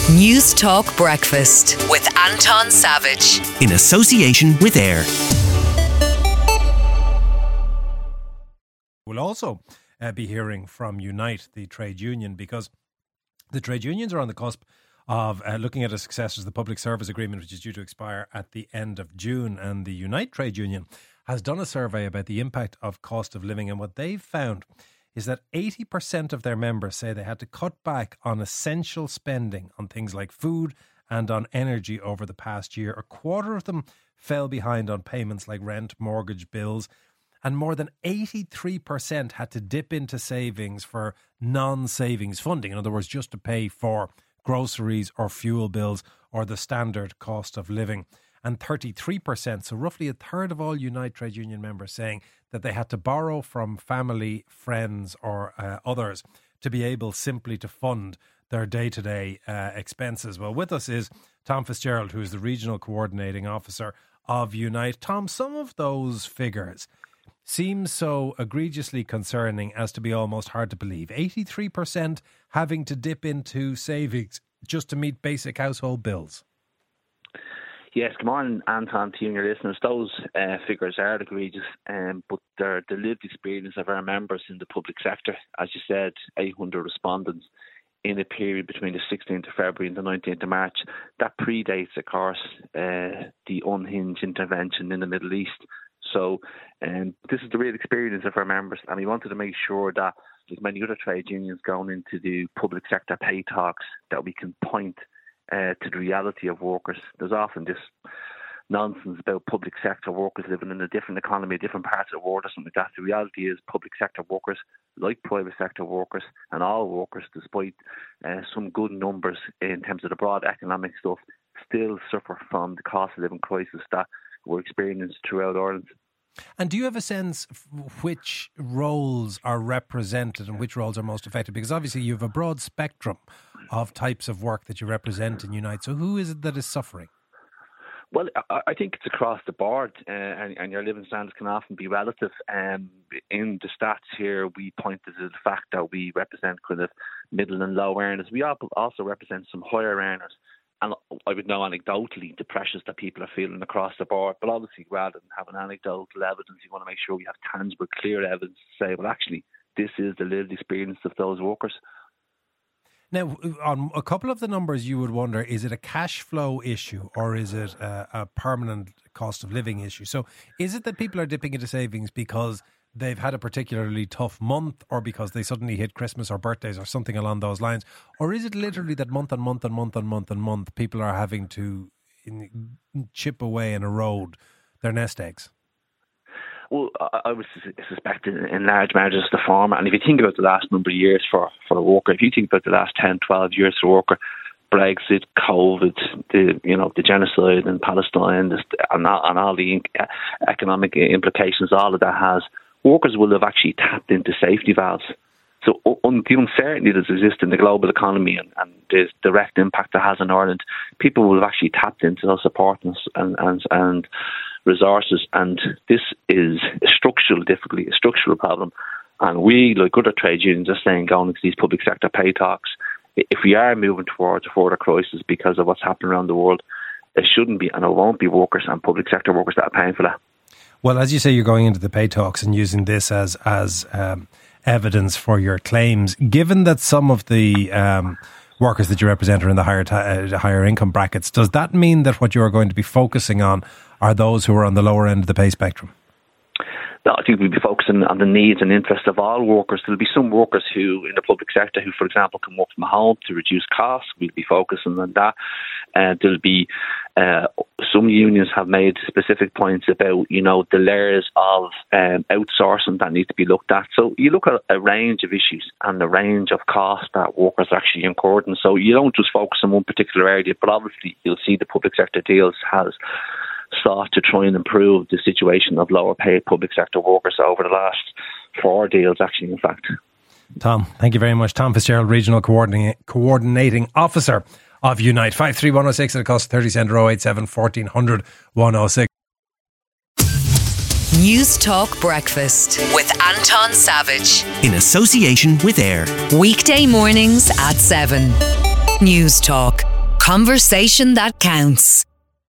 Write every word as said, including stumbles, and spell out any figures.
News Talk Breakfast with Anton Savage. In association with AIR. We'll also uh, be hearing from Unite, the trade union, because the trade unions are on the cusp of uh, looking at a successor to the Public Service Agreement, which is due to expire at the end of June. And the Unite trade union has done a survey about the impact of cost of living. And what they've found is that eighty percent of their members say they had to cut back on essential spending on things like food and on energy over the past year. A quarter of them fell behind on payments like rent, mortgage, bills, and more than eighty-three percent had to dip into savings for non-savings funding. In other words, just to pay for groceries or fuel bills or the standard cost of living. And thirty-three percent, so roughly a third of all Unite Trade Union members, saying that they had to borrow from family, friends or uh, others to be able simply to fund their day-to-day uh, expenses. Well, with us is Tom Fitzgerald, who is the Regional Coordinating Officer of Unite. Tom, some of those figures seem so egregiously concerning as to be almost hard to believe. eighty-three percent having to dip into savings just to meet basic household bills. Yes, good morning, Anton, to you and your listeners. Those uh, figures are egregious, um, but they're the lived experience of our members in the public sector. As you said, eight hundred respondents in a period between the sixteenth of February and the nineteenth of March. That predates, of course, uh, the unhinged intervention in the Middle East. So um, this is the real experience of our members, and we wanted to make sure that, like many other trade unions going into the public sector pay talks, that we can point Uh, to the reality of workers. There's often this nonsense about public sector workers living in a different economy, different parts of the world or something like that. The reality is public sector workers, like private sector workers and all workers, despite uh, some good numbers in terms of the broad economic stuff, still suffer from the cost of living crisis that we're experiencing throughout Ireland. And do you have a sense which roles are represented and which roles are most affected? Because obviously you have a broad spectrum of types of work that you represent in Unite. So who is it that is suffering? Well, I think it's across the board, uh, and, and your living standards can often be relative. Um, in the stats here, we pointed to the fact that we represent kind of middle and low earners. We also represent some higher earners. And I would know anecdotally the pressures that people are feeling across the board. But obviously, rather than having anecdotal evidence, you want to make sure we have tangible, clear evidence to say, well, actually, this is the lived experience of those workers. Now, on a couple of the numbers, you would wonder, is it a cash flow issue or is it a, a permanent cost of living issue? So is it that people are dipping into savings because they've had a particularly tough month or because they suddenly hit Christmas or birthdays or something along those lines? Or is it literally that month on month and month on month and month people are having to in, chip away and erode their nest eggs? Well, I would suspect in large measure it's the former. And if you think about the last number of years for, for a worker, if you think about the last ten, twelve years for a worker, Brexit, COVID, the you know the genocide in Palestine, this, and, all, and all the economic implications all of that has, workers will have actually tapped into safety valves. So on the uncertainty that exists in the global economy and, and the direct impact that has on Ireland, people will have actually tapped into those support and, and, and resources. And this is a structural difficulty, a structural problem. And we, like other trade unions, are saying going into these public sector pay talks, if we are moving towards a further crisis because of what's happening around the world, it shouldn't be and it won't be workers and public sector workers that are paying for that. Well, as you say, you're going into the pay talks and using this as as um, evidence for your claims. Given that some of the um, workers that you represent are in the higher ta- uh, higher income brackets, does that mean that what you are going to be focusing on are those who are on the lower end of the pay spectrum? No, I think we'll be focusing on the needs and interests of all workers. There'll be some workers who, in the public sector, who, for example, can work from home to reduce costs. We'll be focusing on that. Uh, there'll be uh, some unions have made specific points about, you know, the layers of um, outsourcing that need to be looked at. So you look at a range of issues and the range of costs that workers actually incurred. And so you don't just focus on one particular area, but obviously you'll see the public sector deals has sought to try and improve the situation of lower paid public sector workers over the last four deals, actually, in fact. Tom, thank you very much. Tom Fitzgerald, Regional Coordinating, Coordinating Officer of Unite. five three one oh six at a cost of thirty cent or oh eight seven, fourteen hundred, one oh six. News Talk Breakfast with Anton Savage. In association with AIR. Weekday mornings at seven. News Talk. conversation that counts.